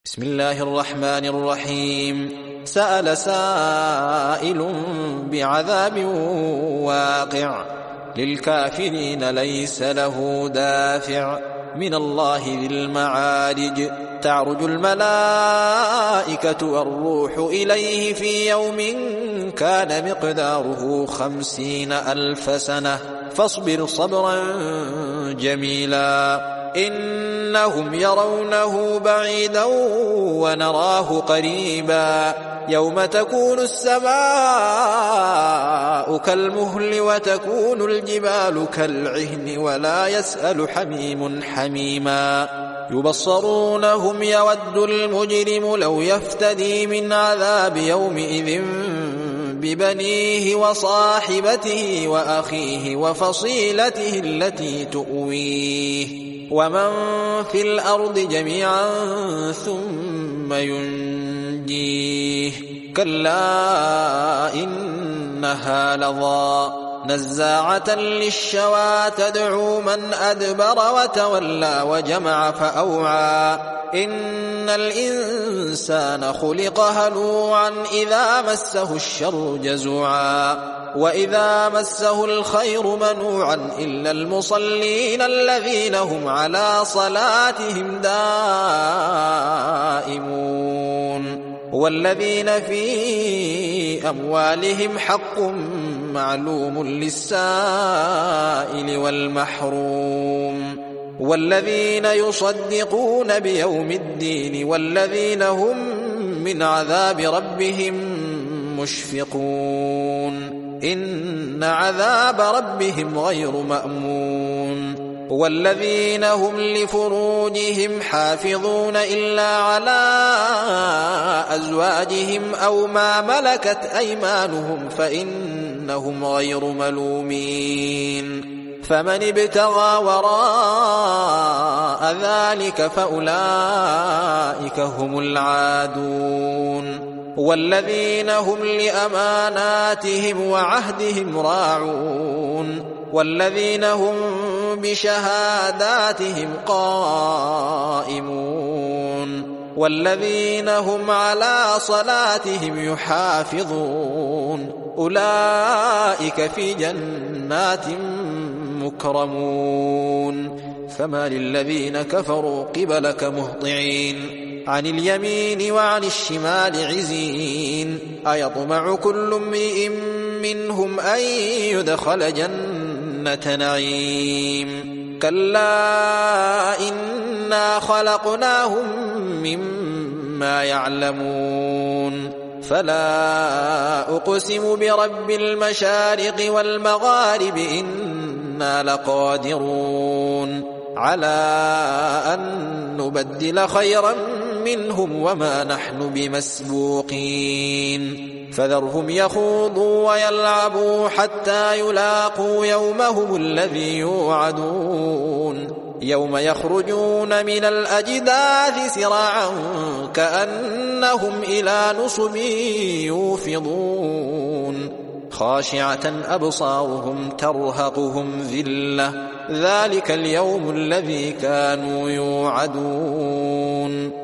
بسم الله الرحمن الرحيم. سأل سائل بعذاب واقع للكافرين ليس له دافع من الله ذي المعارج. تعرج الملائكة والروح إليه في يوم كان مقداره 50,000 سنة فاصبر صبرا جميلا إنهم يرونه بعيدا ونراه قريبا يوم تكون السماء كالمهل وتكون الجبال كالعهن ولا يسأل حميم حميما يبصرونهم يود المجرم لو يفتدي من عذاب يومئذ ببنيه وصاحبته وأخيه وفصيلته التي تؤويه ومن في الأرض جميعا ثم ينجيه كلا إنها لظى نزاعة للشوى تدعو من أدبر وتولى وجمع فأوعى إن الإنسان خلق هلوعا إذا مسه الشر جزوعا وإذا مسه الخير منوعا إلا المصلين الذين هم على صلاتهم دائمون والذين في أموالهم حق معلوم للسائل والمحروم والذين يصدقون بيوم الدين والذين هم من عذاب ربهم مشفقون إن عذاب ربهم غير مأمون والذين هم لفروجهم حافظون إلا على أزواجهم أو ما ملكت أيمانهم فإنهم غير ملومين فمن ابتغى وراء ذلك فأولئك هم العادون والذين هم لأماناتهم وعهدهم راعون والذين هم بشهاداتهم قائمون والذين هم على صلاتهم يحافظون أولئك في جنات مكرمون فما للذين كفروا قبلك مهطعين عن اليمين وعن الشمال عزين أيطمع كل امرئ منهم أن يدخل جنة نعيم كلا إنا خلقناهم مما يعلمون فلا أقسم برب المشارق والمغارب إنا لقادرون على أن نبدل خيرا منهم وما نحن بمسبوقين فذرهم يخوضوا ويلعبوا حتى يلاقوا يومهم الذي يوعدون يوم يخرجون من الأجداث سراعا كأنهم إلى نصب يوفضون خاشعة أبصارهم ترهقهم ذلة ذلك اليوم الذي كانوا يوعدون